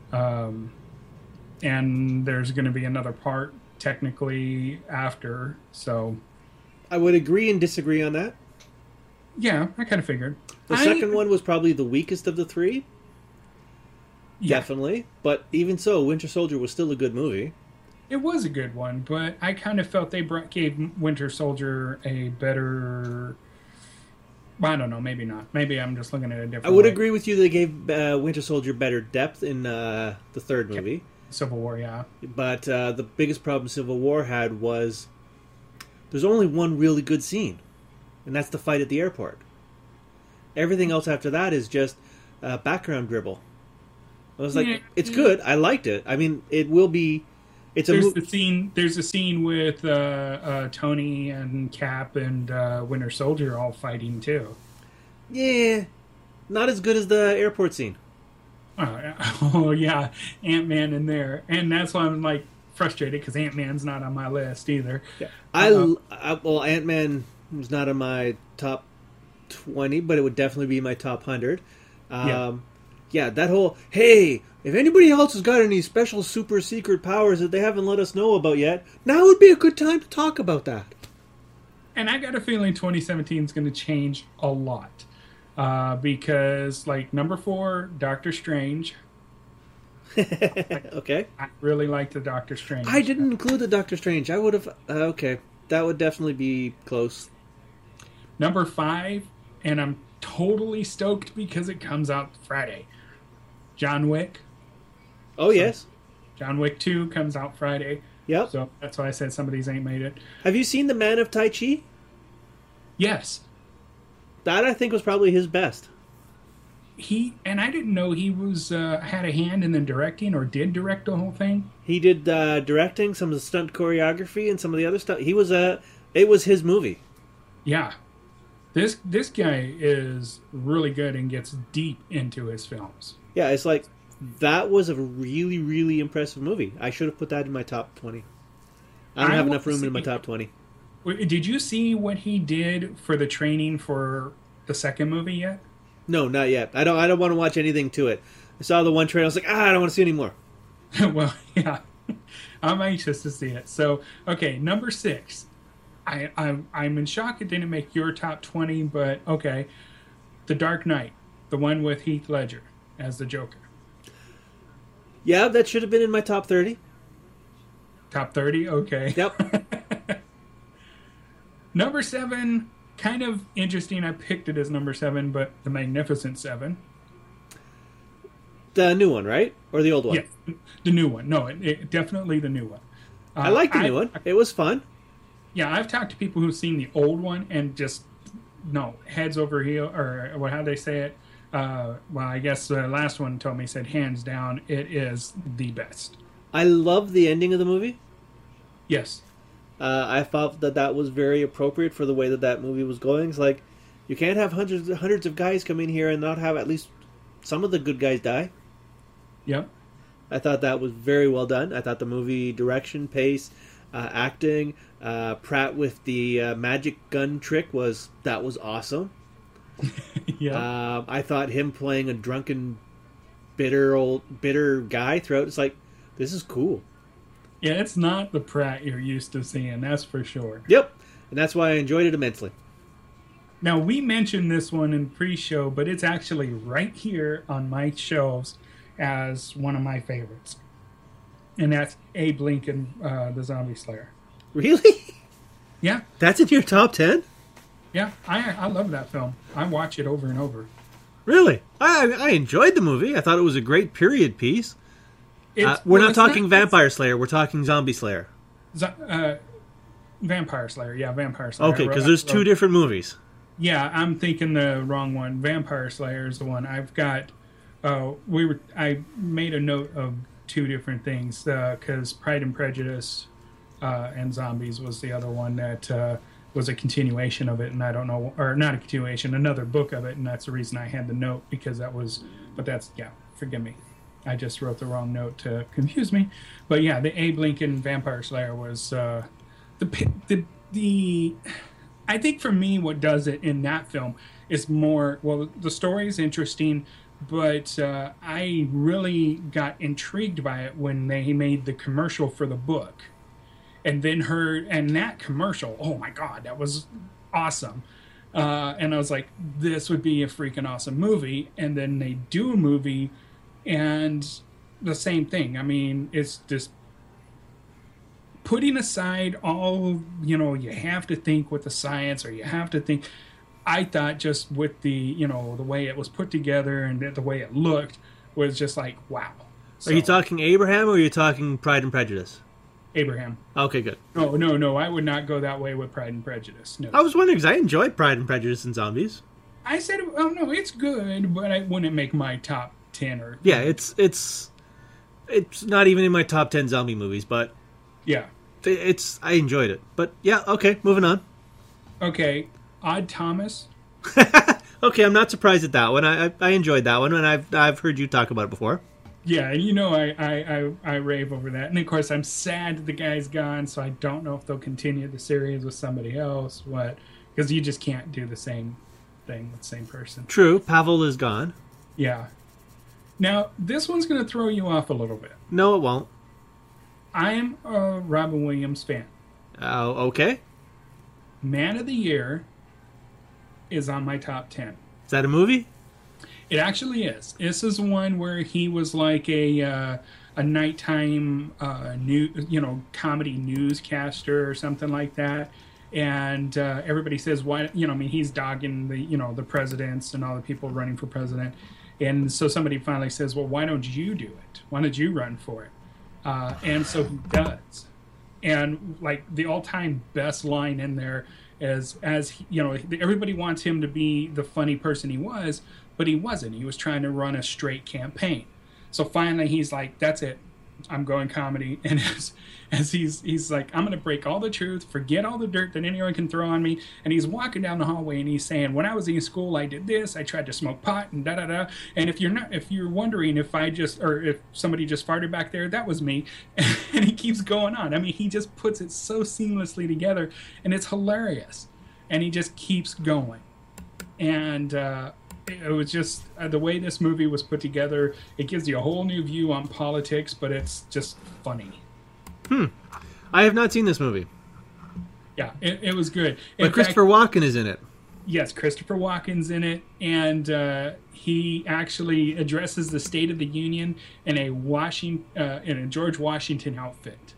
And there's going to be another part technically after, so... I would agree and disagree on that. Yeah, I kind of figured. The second one was probably the weakest of the 3. Yeah. Definitely. But even so, Winter Soldier was still a good movie. It was a good one, but I kind of felt they gave Winter Soldier a better... I don't know, maybe not. Maybe I'm just looking at it differently. I would agree with you they gave Winter Soldier better depth in the third movie. Civil War, yeah. But the biggest problem Civil War had was there's only one really good scene, and that's the fight at the airport. Everything else after that is just background dribble. I was like, it's good. I liked it. I mean, it will be... There's a scene with Tony and Cap and Winter Soldier all fighting too. Yeah, not as good as the airport scene. Oh yeah, Ant-Man in there, and that's why I'm like frustrated because Ant-Man's not on my list either. Yeah. Well, Ant-Man was not on my top 20, but it would definitely be my top 100. Yeah, that whole, hey, if anybody else has got any special super secret powers that they haven't let us know about yet, now would be a good time to talk about that. And I got a feeling 2017 is going to change a lot. Because, like, number 4, Doctor Strange. Okay. I really like the Doctor Strange. I didn't include the Doctor Strange. I would have... okay. That would definitely be close. Number 5, and I'm totally stoked because it comes out Friday. John Wick. Oh, yes. John Wick 2 comes out Friday. Yep. So that's why I said some of these ain't made it. Have you seen The Man of Tai Chi? Yes. That, I think, was probably his best. And I didn't know he was had a hand in the directing or did direct the whole thing. He did directing, some of the stunt choreography, and some of the other stuff. It was his movie. Yeah. This guy is really good and gets deep into his films. Yeah, it's like, that was a really, really impressive movie. I should have put that in my top 20. I don't have enough room in my top 20. Did you see what he did for the training for the second movie yet? No, not yet. I don't want to watch anything to it. I saw the one trailer. I was like, I don't want to see any more. Well, yeah. I'm anxious to see it. So, okay, number 6. I'm in shock it didn't make your top 20, but okay. The Dark Knight, the one with Heath Ledger as the Joker. Yeah, that should have been in my top 30. Top 30? Okay. Yep. Number 7, kind of interesting. I picked it as number 7, but The Magnificent Seven. the new one, right? Or the old one? Yeah, the new one. No, definitely the new one. I like the new one. It was fun. Yeah, I've talked to people who've seen the old one and just heads over heel, or how they say it. Well, I guess the last one told me, said hands down, it is the best. I love the ending of the movie. Yes. I thought that was very appropriate for the way that movie was going. It's like, you can't have hundreds of guys come in here and not have at least some of the good guys die. Yep. I thought that was very well done. I thought the movie direction, pace, acting, Pratt with the magic gun trick was awesome. Yeah. I thought him playing a drunken, bitter guy throughout. It's like, this is cool. Yeah, it's not the Pratt you're used to seeing, that's for sure. Yep, and that's why I enjoyed it immensely. Now, we mentioned this one in pre-show, but it's actually right here on my shelves as one of my favorites. And that's Abe Lincoln, the Zombie Slayer. Really? Yeah. That's in your top 10? Yeah, I love that film. I watch it over and over. Really? I enjoyed the movie. I thought it was a great period piece. We're not talking Vampire Slayer. We're talking Zombie Slayer. Vampire Slayer. Yeah, Vampire Slayer. Okay, because there's two different movies. Yeah, I'm thinking the wrong one. Vampire Slayer is the one. I've got... I made a note of two different things, because Pride and Prejudice and Zombies was the other one that was a continuation of it, and I don't know... Or not a continuation, another book of it, and that's the reason I had the note, because that was... But that's... Yeah, forgive me. I just wrote the wrong note to confuse me. But yeah, the Abe Lincoln Vampire Slayer was the I think for me what does it in that film is more, well, the story is interesting, but I really got intrigued by it when they made the commercial for the book. And then that commercial, oh my God, that was awesome. And I was like, this would be a freaking awesome movie. And then they do a movie and the same thing. I mean, it's just putting aside all, you have to think with the science, or you have to think. I thought just with the, the way it was put together and the way it looked was just like, wow. So, are you talking Abraham or are you talking Pride and Prejudice? Abraham. Okay, good. Oh, no, I would not go that way with Pride and Prejudice. No. I was wondering, because I enjoyed Pride and Prejudice and Zombies. I said, oh, no, it's good, but I wouldn't make my top 10 or... Yeah, it's not even in my top 10 zombie movies, but... Yeah. I enjoyed it. But, yeah, okay, moving on. Okay, Odd Thomas. Okay, I'm not surprised at that one. I enjoyed that one, and I've heard you talk about it before. Yeah, I rave over that. And, of course, I'm sad that the guy's gone, so I don't know if they'll continue the series with somebody else. Because you just can't do the same thing with the same person. True, Pavel is gone. Yeah. Now, this one's going to throw you off a little bit. No, it won't. I'm a Robin Williams fan. Oh, okay. Man of the Year is on my top 10. Is that a movie? It actually is. This is one where he was like a nighttime comedy newscaster or something like that. And everybody says, why? He's dogging the presidents and all the people running for president. And so somebody finally says, well, why don't you do it? Why don't you run for it? And so he does. And like the all-time best line in there is, everybody wants him to be the funny person he was, but he wasn't. He was trying to run a straight campaign. So finally he's like, that's it. I'm going comedy. And as he's like, I'm going to break all the truth, forget all the dirt that anyone can throw on me. And he's walking down the hallway and he's saying, when I was in school, I did this, I tried to smoke pot and da-da-da. And if you're wondering if somebody just farted back there, that was me. And he keeps going on. I mean, he just puts it so seamlessly together and it's hilarious. And he just keeps going. And, it was just the way this movie was put together. It gives you a whole new view on politics, but it's just funny. I have not seen this movie. Yeah, it was good. But Christopher Walken is in it. Yes, Christopher Walken's in it, and he actually addresses the State of the Union in a George Washington outfit.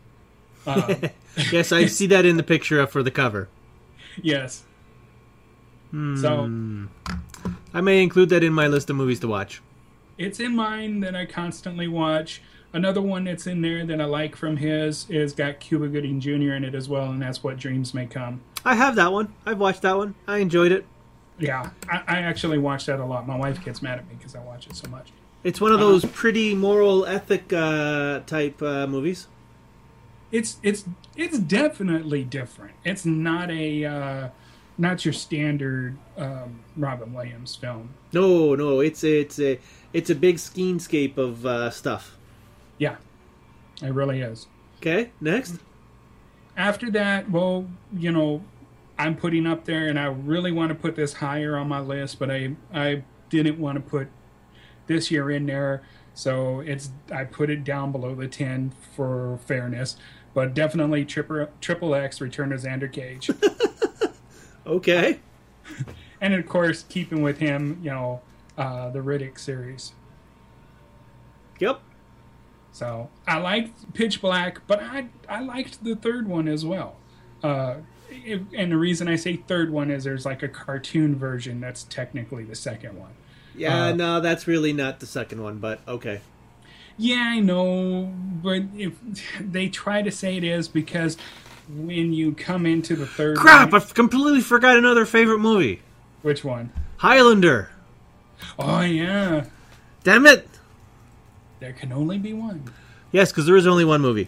Yes, I see that in the picture for the cover. Yes. So I may include that in my list of movies to watch. it's in mine that I constantly watch. Another one that's in there that I like from his is got Cuba Gooding Jr. in it as well, and that's What Dreams May Come. I have that one. I've watched that one. I enjoyed it. Yeah, I actually watch that a lot. My wife gets mad at me because I watch it so much. It's one of those pretty moral ethic type movies. It's definitely different. It's not a not your standard Robin Williams film. No, it's a big skenescape of stuff. Yeah, it really is. Okay, next. After that, well, you know, I'm putting up there, and I really want to put this higher on my list, but I didn't want to put this year in there, so I put it down below the 10 for fairness, but definitely Triple X, Return of Xander Cage. Okay. And of course, keeping with him, you know, the Riddick series. Yep. So I liked Pitch Black, but I liked the third one as well. And the reason I say third one is there's like a cartoon version that's technically the second one. Yeah, no, that's really not the second one, but okay. Yeah, I know, but if they try to say it is because when you come into the third Crap, one, I completely forgot another favorite movie. which one? Highlander. Oh, yeah. Damn it. There can only be one. Yes, because there is only one movie.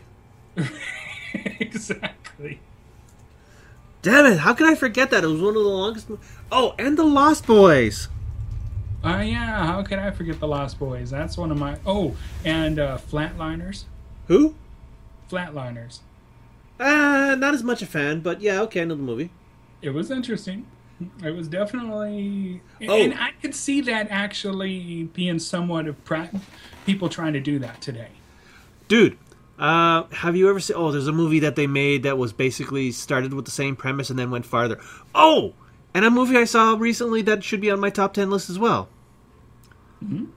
Exactly. Damn it, how could I forget that? It was one of the longest Oh, and The Lost Boys. Oh, yeah, how could I forget The Lost Boys? That's one of my... Oh, and Flatliners. Who? Flatliners. Not as much a fan, but yeah, okay, I know the movie. It was interesting. It was definitely... Oh. And I could see that actually being somewhat of people trying to do that today. Dude, have you ever seen... Oh, there's a movie that they made that was basically started with the same premise and then went farther. Oh! And a movie I saw recently that should be on my top 10 list as well. Mm-hmm.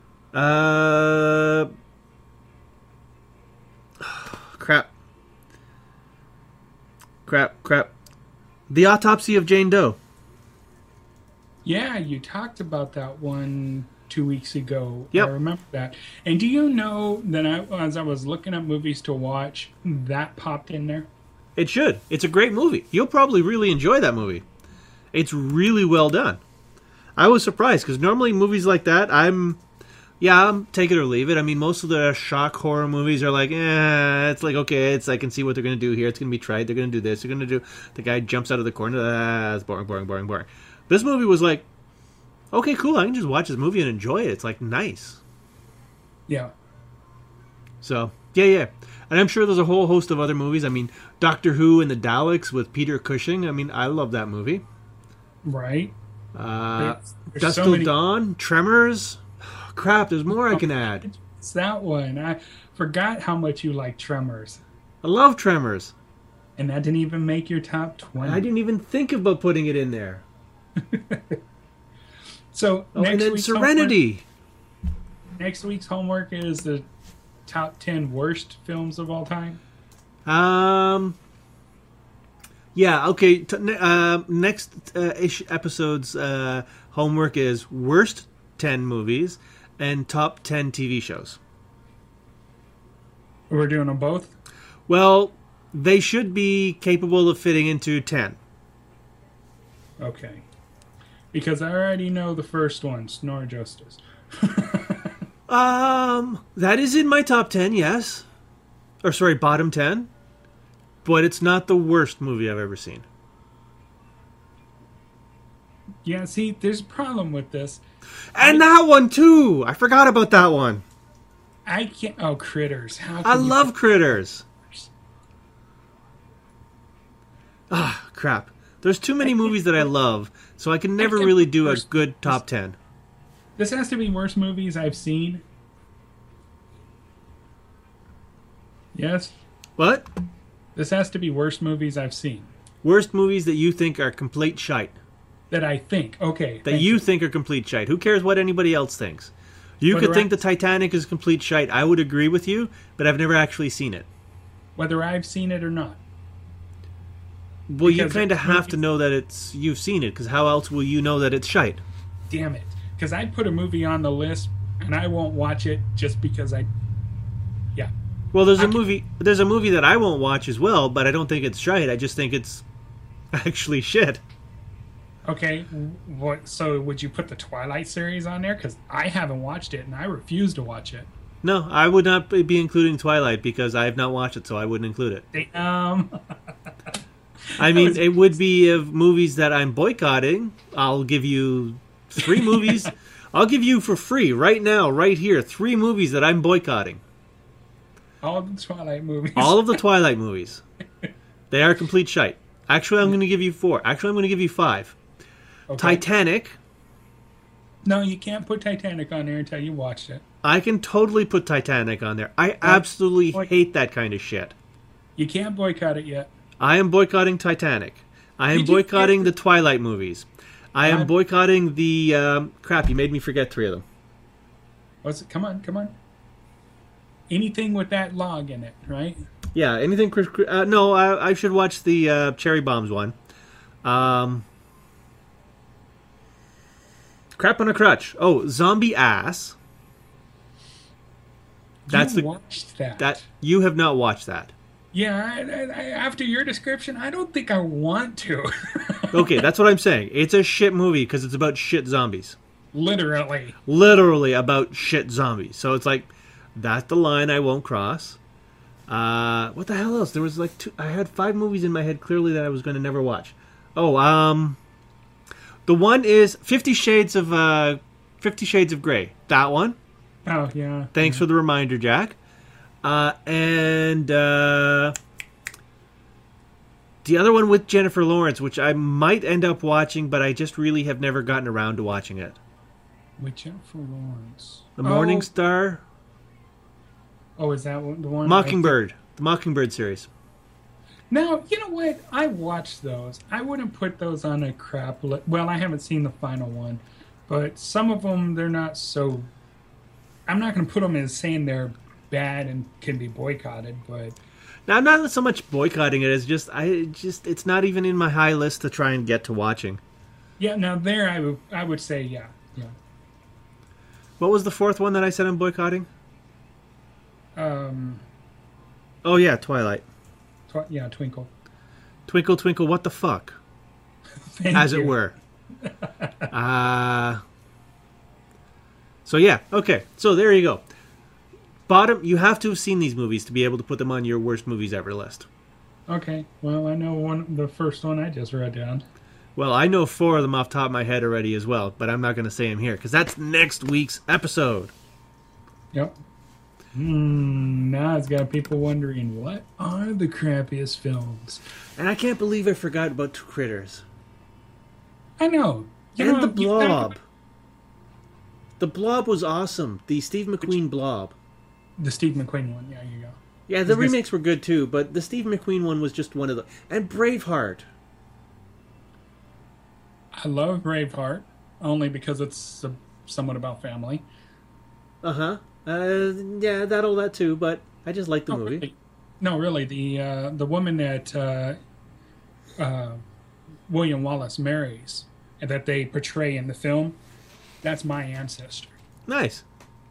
Crap. The Autopsy of Jane Doe. Yeah, you talked about that one 2 weeks ago. Yep. I remember that. And do you know that as I was looking up movies to watch, that popped in there? It should. It's a great movie. You'll probably really enjoy that movie. It's really well done. I was surprised because normally movies like that, I'm take it or leave it. I mean, most of the shock horror movies are like, it's like, okay, I can see what they're going to do here. It's going to be tried. They're going to do this. They're going to do, the guy jumps out of the corner. It's boring. This movie was like, okay, cool. I can just watch this movie and enjoy it. It's like nice. Yeah. So, yeah. And I'm sure there's a whole host of other movies. I mean, Doctor Who and the Daleks with Peter Cushing. I mean, I love that movie. Right. Dusk so Till many- Dawn, Tremors. Crap, there's more I can add. It's that one. I forgot how much you like Tremors. I love Tremors. And that didn't even make your top 20. I didn't even think about putting it in there. So Oh, and then week's Serenity. next week's homework is the top 10 worst films of all time. Yeah, okay. Next episode's homework is worst 10 movies and top 10 TV shows. We're doing them both? Well, they should be capable of fitting into 10. Okay. Because I already know the first one, Snore Justice. That is in my top 10, yes. Or sorry, bottom 10. But it's not the worst movie I've ever seen. Yeah, see, there's a problem with this. And that one too! I forgot about that one. I can't... Oh, Critters. How I can you love Critters. Ah, crap. There's too many movies that I love, so I can never can- really do a good top 10. This has to be worst movies I've seen. Yes? What? This has to be worst movies I've seen. Worst movies that you think are complete shite. That I think. Okay. That thank you think are complete shite. Who cares what anybody else thinks? You Whether could think I- the Titanic is complete shite. I would agree with you, but I've never actually seen it. Whether I've seen it or not. Well, you Because kind of it's have to movies- know that you've seen it, because how else will you know that it's shite? Damn it. Because I'd put a movie on the list and I won't watch it just because yeah. Well, there's a movie. There's a movie that I won't watch as well, but I don't think it's shite. I just think it's actually shit. Okay, so would you put the Twilight series on there? Because I haven't watched it, and I refuse to watch it. No, I would not be including Twilight because I have not watched it, so I wouldn't include it. I mean, it would be of movies that I'm boycotting. I'll give you 3 movies. I'll give you for free right now, right here, 3 movies that I'm boycotting. All of the Twilight movies. All of the Twilight movies. They are complete shite. Actually, I'm going to give you 4. Actually, I'm going to give you 5. Okay. Titanic. No, you can't put Titanic on there until you watched it. I can totally put Titanic on there. I absolutely hate that kind of shit. You can't boycott it yet. I am boycotting Titanic. I am boycotting the Twilight movies. I am boycotting the... crap, you made me forget 3 of them. What's it? Come on. Anything with that log in it, right? Yeah, anything... no, I should watch the Cherry Bombs one. Crap on a Crutch. Oh, Zombie Ass. You watched that. You have not watched that. Yeah, I, after your description, I don't think I want to. Okay, that's what I'm saying. It's a shit movie because it's about shit zombies. Literally. Literally about shit zombies. So it's like, that's the line I won't cross. What the hell else? There was like I had 5 movies in my head clearly that I was going to never watch. Oh, the one is 50 Shades of Grey. That one. Oh, yeah. Thanks for the reminder, Jack. And the other one with Jennifer Lawrence, which I might end up watching, but I just really have never gotten around to watching it. With Jennifer Lawrence. The Morning Star. Oh, is that the one? Mockingbird. The Mockingbird series. Now, you know what? I watched those. I wouldn't put those on a crap list. Well, I haven't seen the final one. But some of them, they're not so... I'm not going to put them as saying they're bad and can be boycotted, but... Now, I'm not so much boycotting it as it's not even in my high list to try and get to watching. Yeah, now there I would say, yeah. What was the 4th one that I said I'm boycotting? Oh, yeah, Twilight. Twinkle. Twinkle, twinkle, what the fuck? As it were. So, yeah, okay. So, there you go. Bottom, you have to have seen these movies to be able to put them on your worst movies ever list. Okay, well, I know the first one I just wrote down. Well, I know 4 of them off the top of my head already as well, but I'm not going to say them here, because that's next week's episode. Yep. Now it's got people wondering, what are the crappiest films? And I can't believe I forgot about 2 Critters. I know. The Blob. The Blob was awesome. The Steve McQueen Blob. The Steve McQueen one, yeah, you go. Yeah, the remakes were good too, but the Steve McQueen one was just one of the... And Braveheart. I love Braveheart, only because it's somewhat about family. Uh-huh. Yeah, all that too, but I just like the movie. Really. No, really, the woman that William Wallace marries, and that they portray in the film, that's my ancestor. Nice.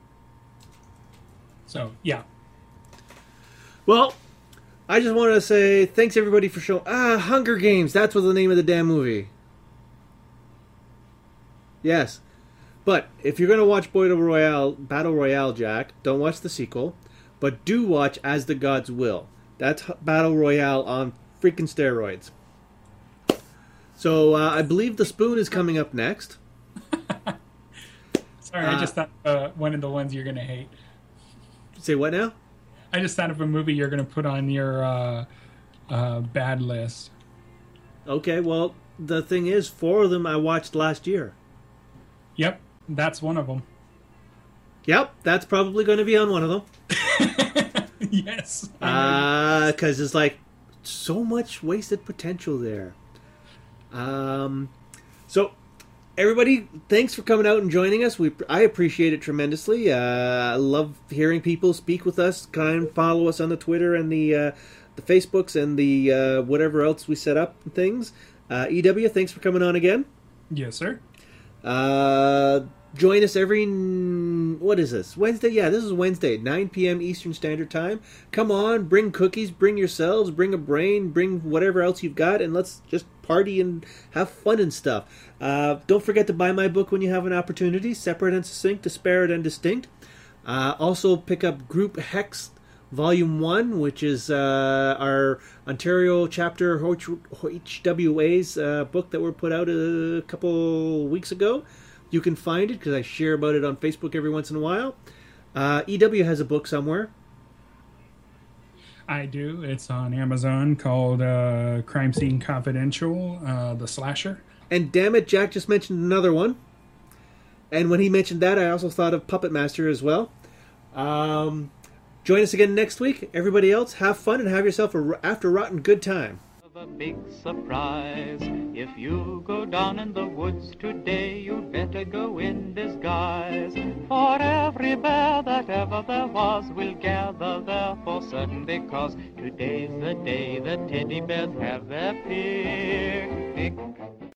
So, yeah. Well, I just wanted to say thanks everybody for showing... Hunger Games, that's what the name of the damn movie. Yes. But if you're going to watch Battle Royale, Jack, don't watch the sequel, but do watch As the Gods Will. That's Battle Royale on freaking steroids. So, I believe The Spoon is coming up next. Sorry, I just thought one of the ones you're going to hate. Say what now? I just thought of a movie you're going to put on your bad list. Okay, well, the thing is, 4 of them I watched last year. Yep, that's one of them. Yep, that's probably going to be on one of them. Yes. Because it's like so much wasted potential there. So, everybody, thanks for coming out and joining us. I appreciate it tremendously. I love hearing people speak with us. Kind of follow us on the Twitter and the Facebooks and the whatever else we set up and things. EW, thanks for coming on again. Yes, sir. Join us every, what is this, Wednesday? Yeah, this is Wednesday, 9 p.m. Eastern Standard Time. Come on, bring cookies, bring yourselves, bring a brain, bring whatever else you've got, and let's just party and have fun and stuff. Don't forget to buy my book when you have an opportunity, Separate and Succinct, Disparate and Distinct. Also pick up Group Hex Volume 1, which is our Ontario chapter HWA's book that were put out a couple weeks ago. You can find it because I share about it on Facebook every once in a while. EW has a book somewhere. I do. It's on Amazon called Crime Scene Confidential, The Slasher. And damn it, Jack just mentioned another one. And when he mentioned that, I also thought of Puppet Master as well. Join us again next week. Everybody else, have fun and have yourself a After Rotten good time. A big surprise. If you go down in the woods today, you'd better go in disguise. For every bear that ever there was will gather there for certain, because today's the day the teddy bears have their picnic.